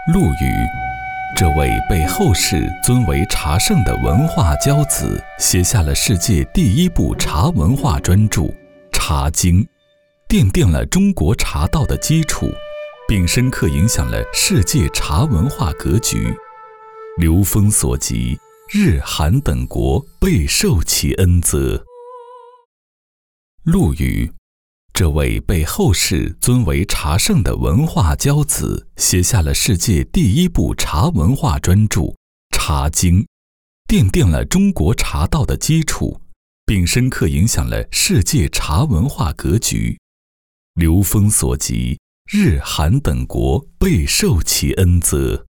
陆羽，这位被后世尊为茶圣的文化骄子，写下了世界第一部茶文化专著《茶经》，奠定了中国茶道的基础，并深刻影响了世界茶文化格局。流风所及，日韩等国备受其恩泽。陆羽，这位被后世尊为茶圣的文化骄子，写下了世界第一部茶文化专著《茶经》，奠定了中国茶道的基础，并深刻影响了世界茶文化格局。流风所及，日韩等国备受其恩泽。